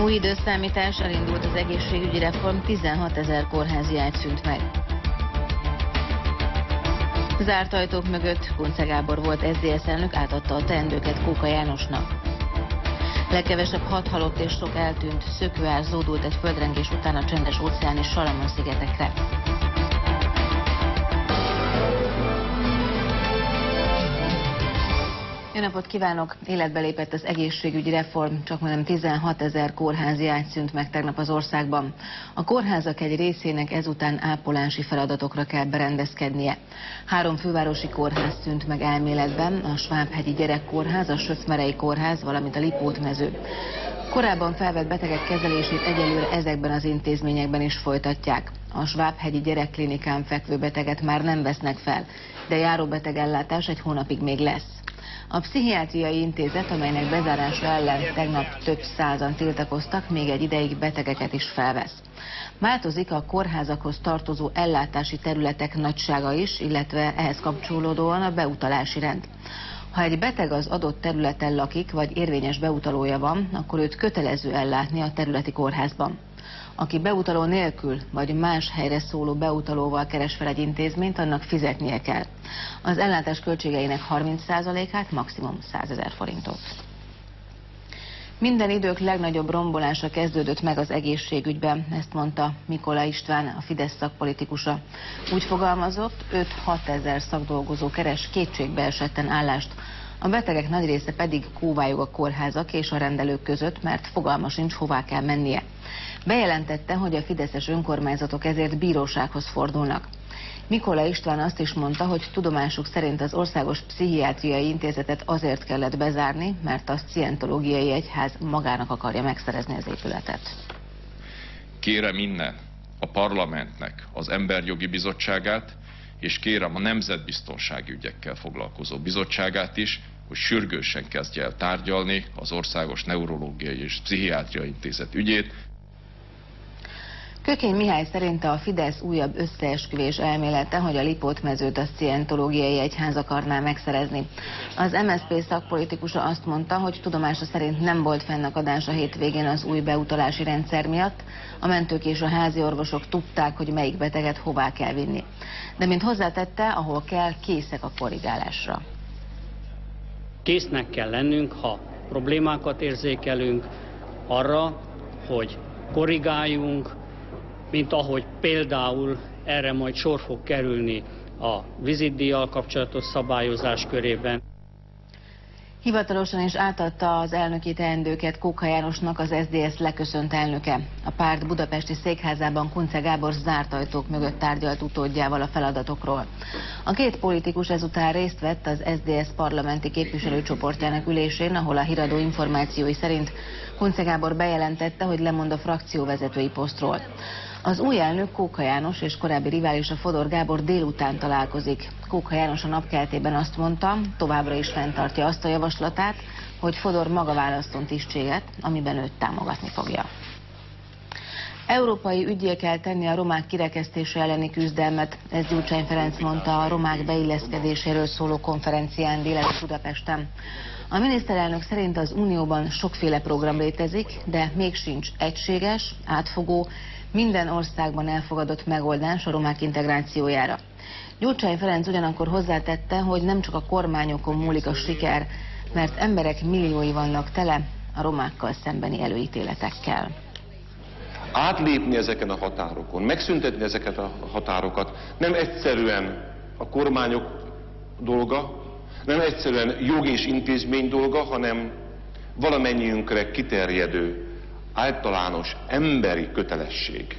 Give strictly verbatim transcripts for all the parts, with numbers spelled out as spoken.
Új időszámítás, elindult az egészségügyi reform, tizenhatezer kórházi ágy szűnt meg. Zárt ajtók mögött Kunce Gábor volt es zé dé es elnök, átadta a teendőket Kóka Jánosnak. Legkevesebb hat halott és sok eltűnt, szökőár zódult egy földrengés után a Csendes-óceáni Salamon-szigetekre. Jó napot kívánok! Életbe lépett az egészségügyi reform, csak majdnem tizenhatezer kórházi ágy szűnt meg tegnap az országban. A kórházak egy részének ezután ápolási feladatokra kell berendezkednie. Három fővárosi kórház szűnt meg elméletben, a Svábhegyi Gyerekkórház, a Söszmerei Kórház, valamint a Lipótmező. Korábban felvett betegek kezelését egyelőre ezekben az intézményekben is folytatják. A Svábhegyi Gyerekklinikán fekvő beteget már nem vesznek fel, de járóbetegellátás egy hónapig még lesz. A pszichiátriai intézet, amelynek bezárása ellen tegnap több százan tiltakoztak, még egy ideig betegeket is felvesz. Változik a kórházakhoz tartozó ellátási területek nagysága is, illetve ehhez kapcsolódóan a beutalási rend. Ha egy beteg az adott területen lakik, vagy érvényes beutalója van, akkor őt kötelező ellátni a területi kórházban. Aki beutaló nélkül, vagy más helyre szóló beutalóval keres fel egy intézményt, annak fizetnie kell. Az ellátás költségeinek harminc százalékát, maximum százezer forintot. Minden idők legnagyobb rombolása kezdődött meg az egészségügyben, ezt mondta Mikola István, a Fidesz szakpolitikusa. Úgy fogalmazott, öt-hat ezer szakdolgozó keres kétségbeesetten állást, a betegek nagy része pedig kóvályog a kórházak és a rendelők között, mert fogalma sincs, hová kell mennie. Bejelentette, hogy a fideszes önkormányzatok ezért bírósághoz fordulnak. Mikola István azt is mondta, hogy tudomásuk szerint az Országos Pszichiátriai Intézetet azért kellett bezárni, mert a Szientológiai Egyház magának akarja megszerezni az épületet. Kérem innen a parlamentnek az Emberjogi Bizottságát, és kérem a Nemzetbiztonsági Ügyekkel foglalkozó bizottságát is, hogy sürgősen kezdje el tárgyalni az Országos Neurológiai és Pszichiátriai Intézet ügyét. Kökény Mihály szerint a Fidesz újabb összeesküvés elmélete, hogy a Lipótmezőt a Szientológiai Egyház akarná megszerezni. Az em es zé pé szakpolitikusa azt mondta, hogy tudomása szerint nem volt fennakadás a hétvégén az új beutalási rendszer miatt. A mentők és a házi orvosok tudták, hogy melyik beteget hová kell vinni. De mint hozzátette, ahol kell, készek a korrigálásra. Késznek kell lennünk, ha problémákat érzékelünk, arra, hogy korrigáljunk, mint ahogy például erre majd sor fog kerülni a vizitdíjjal kapcsolatos szabályozás körében. Hivatalosan is átadta az elnöki teendőket Kóka Jánosnak az es zé dé es leköszönt elnöke. A párt budapesti székházában Kunce Gábor zárt ajtók mögött tárgyalt utódjával a feladatokról. A két politikus ezután részt vett az es zé dé es parlamenti képviselőcsoportjának ülésén, ahol a híradó információi szerint Kunce Gábor bejelentette, hogy lemond a frakcióvezetői posztról. Az új elnök, Kóka János és korábbi riválisa Fodor Gábor délután találkozik. Kóka János a napkeltében azt mondta, továbbra is fenntartja azt a javaslatát, hogy Fodor maga választott tisztséget, amiben őt támogatni fogja. Európai üggyé kell tenni a romák kirekesztése elleni küzdelmet, ezt Gyurcsány Ferenc mondta a romák beilleszkedéséről szóló konferencián délelőtt Budapesten. A miniszterelnök szerint az Unióban sokféle program létezik, de még sincs egységes, átfogó, minden országban elfogadott megoldás a romák integrációjára. Gyurcsány Ferenc ugyanakkor hozzátette, hogy nem csak a kormányokon múlik a siker, mert emberek milliói vannak tele a romákkal szembeni előítéletekkel. Átlépni ezeken a határokon, megszüntetni ezeket a határokat nem egyszerűen a kormányok dolga, nem egyszerűen jog és intézmény dolga, hanem valamennyiünkre kiterjedő, általános emberi kötelesség.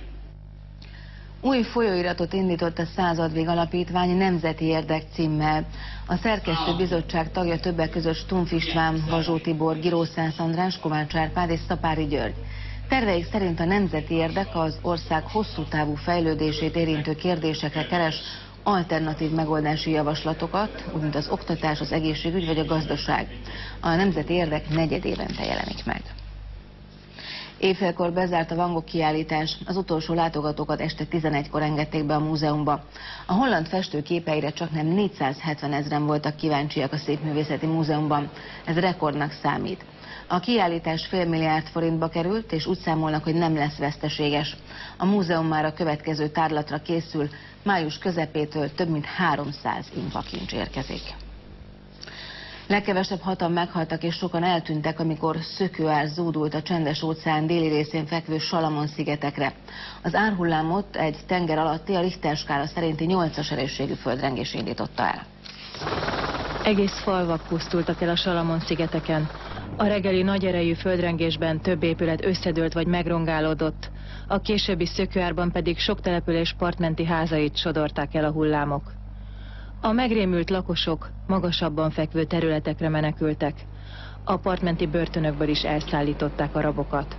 Új folyóiratot indított a Századvég Alapítvány Nemzeti Érdek címmel. A szerkesztő bizottság tagja többek között Stumpf István, Vazsó Tibor, Giró Szász András, Kovács Árpád és Szapáry György. Terveik szerint a nemzeti érdek az ország hosszú távú fejlődését érintő kérdésekre keres alternatív megoldási javaslatokat, úgy mint az oktatás, az egészségügy vagy a gazdaság. A nemzeti érdek negyedévente jelenik meg. Éjfélkor bezárt a Van Gogh kiállítás, az utolsó látogatókat este tizenegykor engedték be a múzeumba. A holland festő képeire csaknem négyszázhetven ezren voltak kíváncsiak a Szépművészeti Múzeumban. Ez rekordnak számít. A kiállítás fél milliárd forintba került, és úgy számolnak, hogy nem lesz veszteséges. A múzeum már a következő tárlatra készül, május közepétől több mint háromszáz impakincs érkezik. Legkevesebb hatan meghaltak és sokan eltűntek, amikor szökőár zúdult a Csendes-óceán déli részén fekvő Salamon-szigetekre. Az árhullámot egy tenger alatti, a Richter skála szerinti nyolcas erősségű földrengés indította el. Egész falvak pusztultak el a Salamon-szigeteken. A reggeli nagy erejű földrengésben több épület összedőlt vagy megrongálódott. A későbbi szökőárban pedig sok település partmenti házait sodorták el a hullámok. A megrémült lakosok magasabban fekvő területekre menekültek. A partmenti börtönökből is elszállították a rabokat.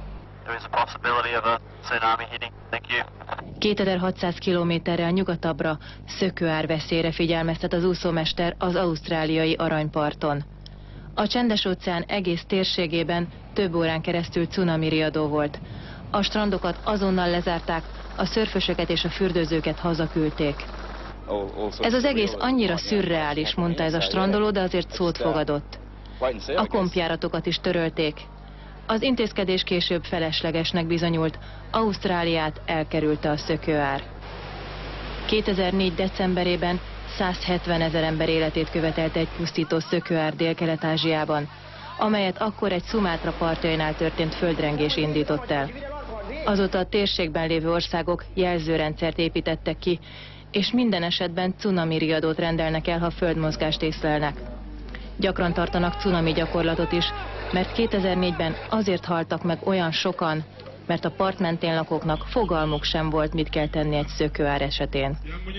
kétezer-hatszáz kilométerrel nyugatabbra szökőár veszélyre figyelmeztet az úszómester az ausztráliai aranyparton. A Csendes-óceán egész térségében több órán keresztül cunami riadó volt. A strandokat azonnal lezárták, a szörfösöket és a fürdőzőket hazaküldték. Ez az egész annyira szürreális, mondta ez a strandoló, de azért szót fogadott. A kompjáratokat is törölték. Az intézkedés később feleslegesnek bizonyult, Ausztráliát elkerülte a szökőár. kétezer-négy decemberében százhetven ezer ember életét követelte egy pusztító szökőár Dél-Kelet-Ázsiában, amelyet akkor egy Szumátra partjainál történt földrengés indított el. Azóta a térségben lévő országok jelzőrendszert építettek ki, és minden esetben cunami riadót rendelnek el, ha földmozgást észlelnek. Gyakran tartanak cunami gyakorlatot is, mert kétezer-négyben azért haltak meg olyan sokan, mert a part mentén lakóknak fogalmuk sem volt, mit kell tenni egy szökőár esetén.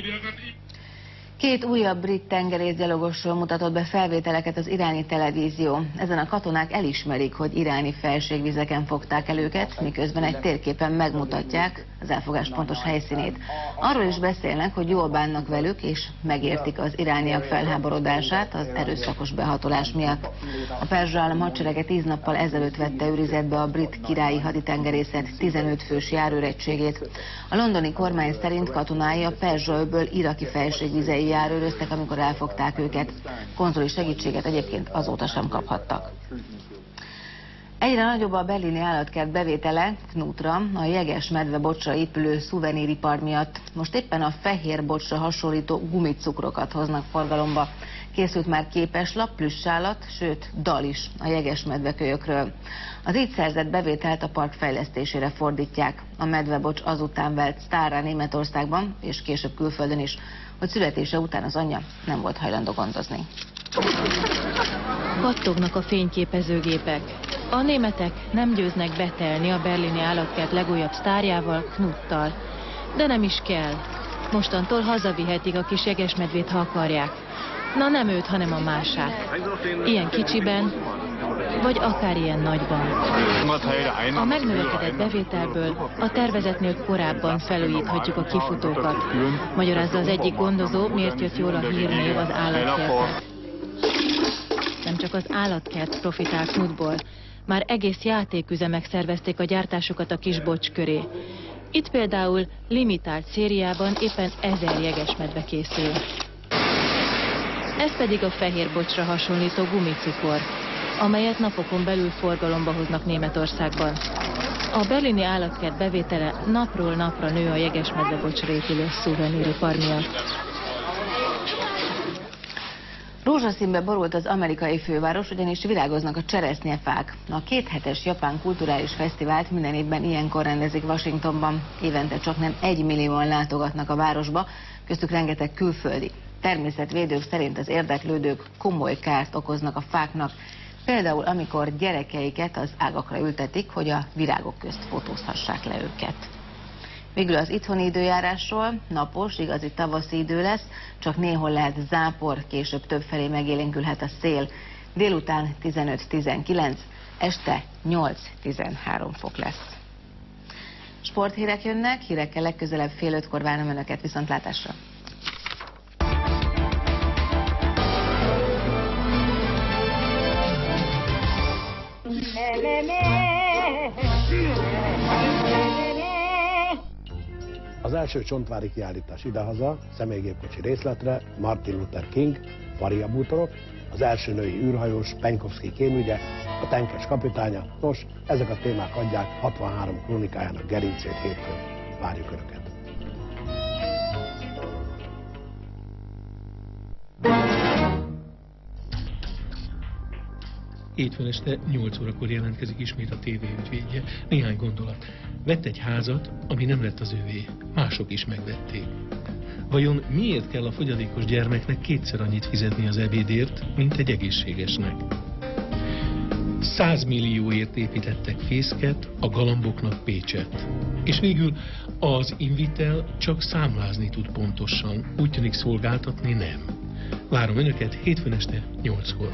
Két újabb brit tengerészgyalogosról mutatott be felvételeket az iráni televízió. Ezen a katonák elismerik, hogy iráni felségvizeken fogták el őket, miközben egy térképen megmutatják az elfogás pontos helyszínét. Arról is beszélnek, hogy jól bánnak velük, és megértik az irániak felháborodását az erőszakos behatolás miatt. A perzsa állam hadserege tíz nappal ezelőtt vette őrizetbe a brit királyi haditengerészet tizenöt fős járőregységét. A londoni kormány szerint katonái a Perzsa-öböl iraki felségvizei járőröztek, amikor elfogták őket. Konzuli segítséget egyébként azóta sem kaphattak. Egyre nagyobb a berlini állatkert bevétele Knutra, a jeges medvebocsra épülő szuveníripar miatt. Most éppen a fehér bocsra hasonlító gumicukrokat hoznak forgalomba. Készült már képeslap, plüssállat, sőt dal is a jeges medvekölyökről. Az így szerzett bevételt a park fejlesztésére fordítják. A medvebocs azután vált sztárrá Németországban, és később külföldön is, hogy születése után az anyja nem volt hajlandó gondozni. Kattognak a fényképezőgépek. A németek nem győznek betelni a berlini állatkert legújabb sztárjával, Knuttal. De nem is kell. Mostantól hazavihetik a kis jegesmedvét, ha akarják. Na nem őt, hanem a mását. Ilyen kicsiben, vagy akár ilyen nagyban. A megnövekedett bevételből a tervezetnél korábban felújíthatjuk a kifutókat. Magyarázza az egyik gondozó, miért jött jól a hírnév az állatkertnek. Nem csak az állatkert profitál Knutból, már egész játéküzemek szervezték a gyártásukat a kis bocs köré. Itt például limitált szériában éppen ezer jegesmedve készül. Ez pedig a fehér bocsra hasonlító gumicukor, amelyet napokon belül forgalomba hoznak Németországban. A berlini állatkert bevétele napról napra nő a jegesmedvebocsra épülő szuveníripar miatt. Rózsaszínbe borult az amerikai főváros, ugyanis virágoznak a cseresznyefák. A kéthetes japán kulturális fesztivált minden évben ilyenkor rendezik Washingtonban. Évente csaknem egy millióan látogatnak a városba, köztük rengeteg külföldi. Természetvédők szerint az érdeklődők komoly kárt okoznak a fáknak, például amikor gyerekeiket az ágakra ültetik, hogy a virágok közt fotózhassák le őket. Végül az itthoni időjárásról: napos, igazi tavaszi idő lesz, csak néhol lehet zápor, később többfelé megélénkülhet a szél. Délután tizenöt-tizenkilenc, este nyolc-tizenhárom fok lesz. Sporthírek jönnek, hírekkel legközelebb fél ötkor várom Önöket, viszontlátásra! Ne, ne, ne. Az első csontvári kiállítás idehaza, személygépkocsi részletre, Martin Luther King, Faria bútorok, az első női űrhajós, Penkovszky kémügye, a tenkes kapitánya. Nos, ezek a témák adják hatvanhárom krónikájának gerincét hétfőn. Várjuk Önöket! Hétfőn este nyolc órakor jelentkezik ismét a té vé ügyvédje. Néhány gondolat. Vett egy házat, ami nem lett az övé. Mások is megvették. Vajon miért kell a fogyatékos gyermeknek kétszer annyit fizetni az ebédért, mint egy egészségesnek? Százmillióért építettek fészket, a galamboknak Pécset. És végül az Invitel csak számlázni tud pontosan, úgy tűnik szolgáltatni nem. Várom Önöket hétfőn este nyolckor.